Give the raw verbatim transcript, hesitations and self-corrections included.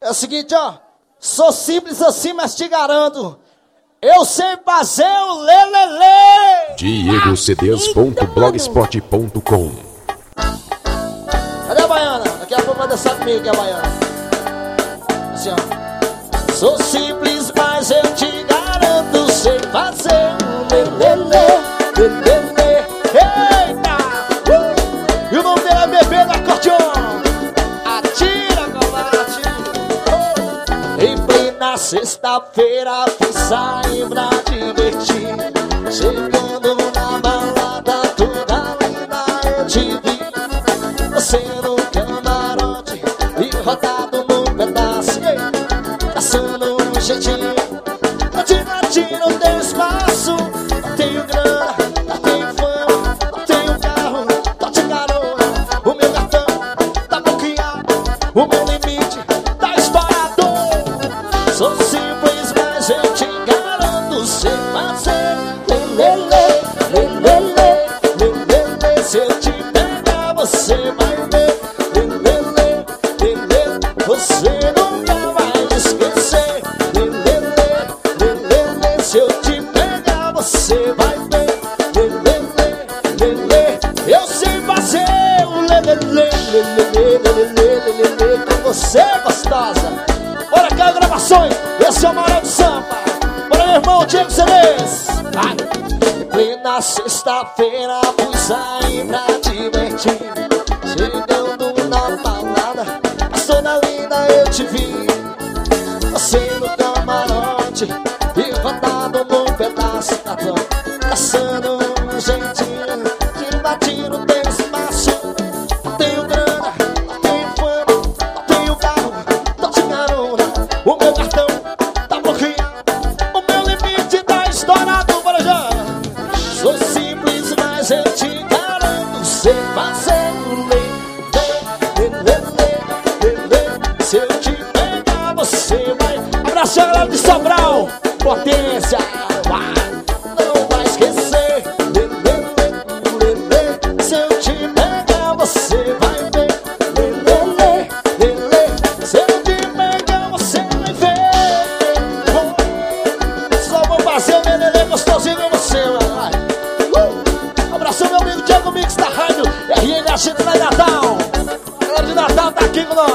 É o seguinte, ó. Sou simples assim, mas te garanto. Eu sei fazer o lelele. Diego C Ds ponto blogspot ponto com. Cadê a baiana? Daqui a pouco vai dançar comigo, que é a baiana. Assim, ó. Sou simples, mas eu te garanto. Sei fazer o lelele, lelele. Eita! Uh! E o nome dele é Bebê do Acordeon. Atira, combate. Oh! Em plena sexta-feira fui sair pra divertir. Chegando na balada toda linda eu te vi. Você no camarote e rodado no pedaço, caçando um jeitinho. Eu te bati no teu espaço. Não tenho grana, não tenho fama, não tenho carro, não te carona. O meu cartão tá bloqueado, o meu limite tá estourado. Sou simples, mas eu te garanto. Sei fazer lelele, lelele, lelele. Se eu te pegar, você vai ver. Lelele, lelele, você nunca vai esquecer. Lelele, lelele, se eu te pegar, você vai ver. Lelele, lelele, eu sei fazer o lelele, lelele, lelele, lelele com você, gostosa. Bora cá, gravações, esse é o Marão de Sampa. Bora, meu irmão, Diego C Ds. Vai. Em plena sexta-feira fui sair pra divertir. Chegando na balada, toda linda eu te vi. Você no camarote e rodado num pedaço da cama, caçando um jeitinho de bater no teu espaço. Não tenho grana, não tenho fama, não tenho carro, não te carona. O meu cartão tá bloqueado, o meu limite tá estourado. Bora já! Sou simples, mas eu te garanto. Sei fazer o lelê, lelê, lelê. Se eu te pegar, você vai. Abraço a galera de Sobral, potência, vai. Não vai esquecer. Lelê, lelê. Se eu te pegar, você vai ver. Lelê, lelê. Se eu te pegar, você vai ver. Só vou fazer o lelê gostosinho com você, mano. Vai. Uh! Abraço meu amigo Diego Mix da rádio R N, a gente lá em Natal. A galera de Natal tá aqui com nós.